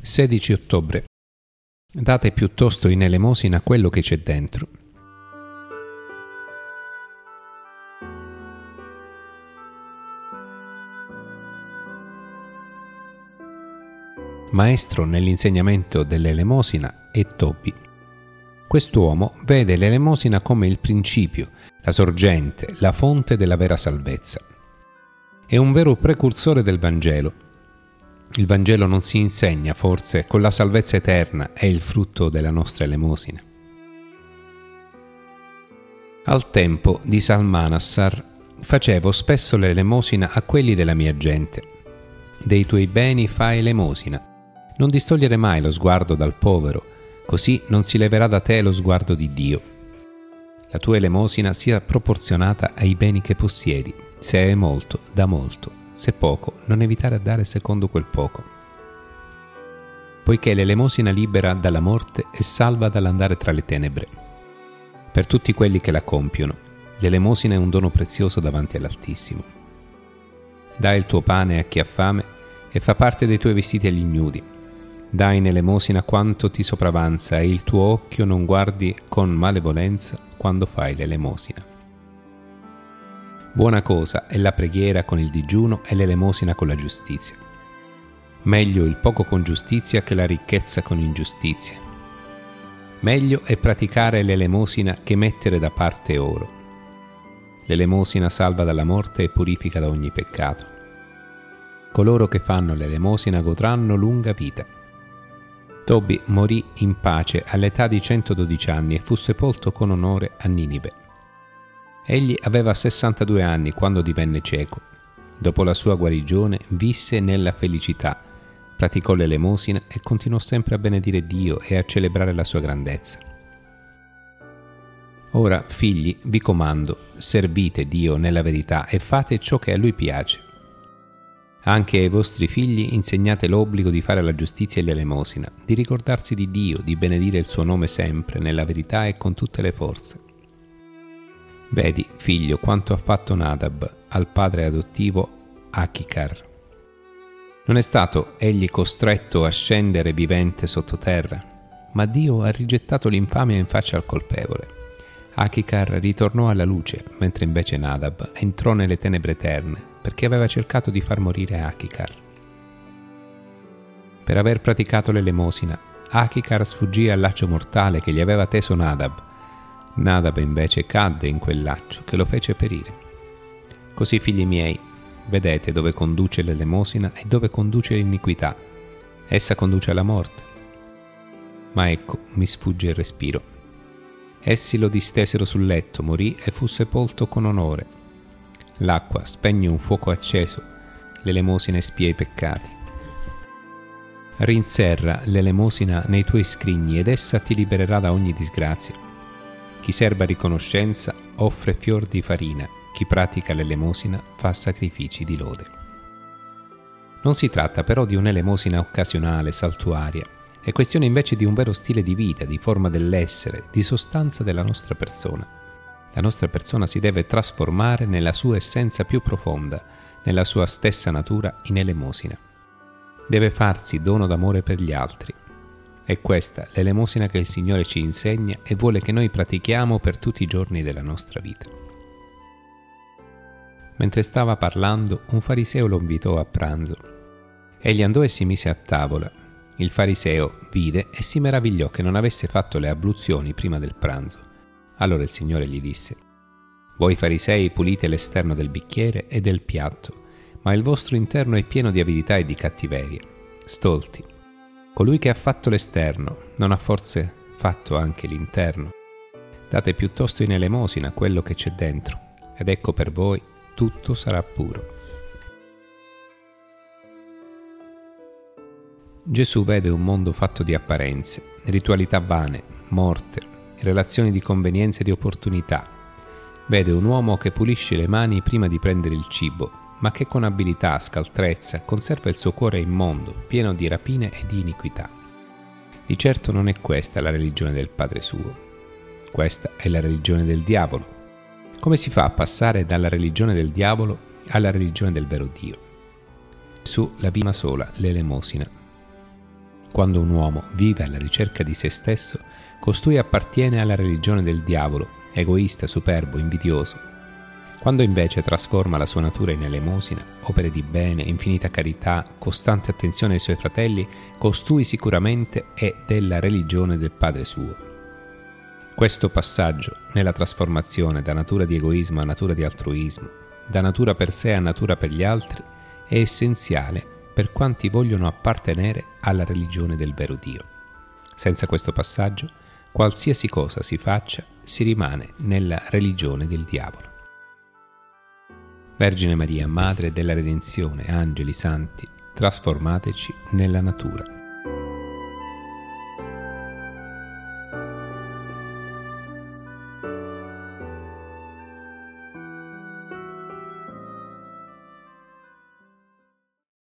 16 ottobre. Date piuttosto in elemosina quello che c'è dentro. Maestro nell'insegnamento dell'elemosina è Tobi. Quest'uomo vede l'elemosina come il principio, la sorgente, la fonte della vera salvezza. È un vero precursore del Vangelo. Il Vangelo non si insegna forse con la salvezza eterna è il frutto della nostra elemosina. Al tempo di Salmanassar facevo spesso l'elemosina a quelli della mia gente. Dei tuoi beni fai elemosina. Non distogliere mai lo sguardo dal povero, così non si leverà da te lo sguardo di Dio. La tua elemosina sia proporzionata ai beni che possiedi. Se è molto, da molto. Se poco, non evitare a dare secondo quel poco. Poiché l'elemosina libera dalla morte e salva dall'andare tra le tenebre. Per tutti quelli che la compiono, l'elemosina è un dono prezioso davanti all'Altissimo. Dai il tuo pane a chi ha fame e fa parte dei tuoi vestiti agli ignudi. Dai in elemosina quanto ti sopravanza e il tuo occhio non guardi con malevolenza quando fai l'elemosina. Buona cosa è la preghiera con il digiuno e l'elemosina con la giustizia. Meglio il poco con giustizia che la ricchezza con ingiustizia. Meglio è praticare l'elemosina che mettere da parte oro. L'elemosina salva dalla morte e purifica da ogni peccato. Coloro che fanno l'elemosina godranno lunga vita. Tobi morì in pace all'età di 112 anni e fu sepolto con onore a Ninive. Egli aveva 62 anni quando divenne cieco. Dopo la sua guarigione visse nella felicità, praticò l'elemosina e continuò sempre a benedire Dio e a celebrare la sua grandezza. Ora, figli, vi comando, servite Dio nella verità e fate ciò che a Lui piace. Anche ai vostri figli insegnate l'obbligo di fare la giustizia e l'elemosina, di ricordarsi di Dio, di benedire il suo nome sempre, nella verità e con tutte le forze. Vedi, figlio, quanto ha fatto Nadab al padre adottivo Achicar. Non è stato egli costretto a scendere vivente sottoterra, ma Dio ha rigettato l'infamia in faccia al colpevole. Achicar ritornò alla luce, mentre invece Nadab entrò nelle tenebre eterne, perché aveva cercato di far morire Achicar. Per aver praticato l'elemosina, Achicar sfuggì al laccio mortale che gli aveva teso Nadab. Nadab invece cadde in quel laccio che lo fece perire. Così, figli miei, vedete dove conduce l'elemosina e dove conduce l'iniquità. Essa conduce alla morte. Ma ecco, mi sfugge il respiro. Essi lo distesero sul letto, morì e fu sepolto con onore. L'acqua spegne un fuoco acceso, l'elemosina espia i peccati. Rinserra l'elemosina nei tuoi scrigni ed essa ti libererà da ogni disgrazia. Chi serba riconoscenza offre fior di farina, chi pratica l'elemosina fa sacrifici di lode. Non si tratta però di un'elemosina occasionale, saltuaria, è questione invece di un vero stile di vita, di forma dell'essere, di sostanza della nostra persona. La nostra persona si deve trasformare nella sua essenza più profonda, nella sua stessa natura in elemosina. Deve farsi dono d'amore per gli altri. È questa l'elemosina che il Signore ci insegna e vuole che noi pratichiamo per tutti i giorni della nostra vita. Mentre stava parlando, un fariseo lo invitò a pranzo. Egli andò e si mise a tavola. Il fariseo vide e si meravigliò che non avesse fatto le abluzioni prima del pranzo. Allora il Signore gli disse: «Voi farisei pulite l'esterno del bicchiere e del piatto, ma il vostro interno è pieno di avidità e di cattiveria. Stolti! Colui che ha fatto l'esterno non ha forse fatto anche l'interno? Date piuttosto in elemosina quello che c'è dentro, ed ecco per voi tutto sarà puro». Gesù vede un mondo fatto di apparenze, ritualità vane, morte, relazioni di convenienza e di opportunità. Vede un uomo che pulisce le mani prima di prendere il cibo, ma che con abilità, scaltrezza, conserva il suo cuore immondo, pieno di rapine e di iniquità. Di certo non è questa la religione del Padre suo. Questa è la religione del diavolo. Come si fa a passare dalla religione del diavolo alla religione del vero Dio? Su la via sola, l'elemosina. Quando un uomo vive alla ricerca di se stesso, costui appartiene alla religione del diavolo, egoista, superbo, invidioso. Quando invece trasforma la sua natura in elemosina, opere di bene, infinita carità, costante attenzione ai suoi fratelli, costui sicuramente è della religione del Padre suo. Questo passaggio, nella trasformazione da natura di egoismo a natura di altruismo, da natura per sé a natura per gli altri, è essenziale per quanti vogliono appartenere alla religione del vero Dio. Senza questo passaggio, qualsiasi cosa si faccia, si rimane nella religione del diavolo. Vergine Maria, Madre della Redenzione, angeli, santi, trasformateci nella natura.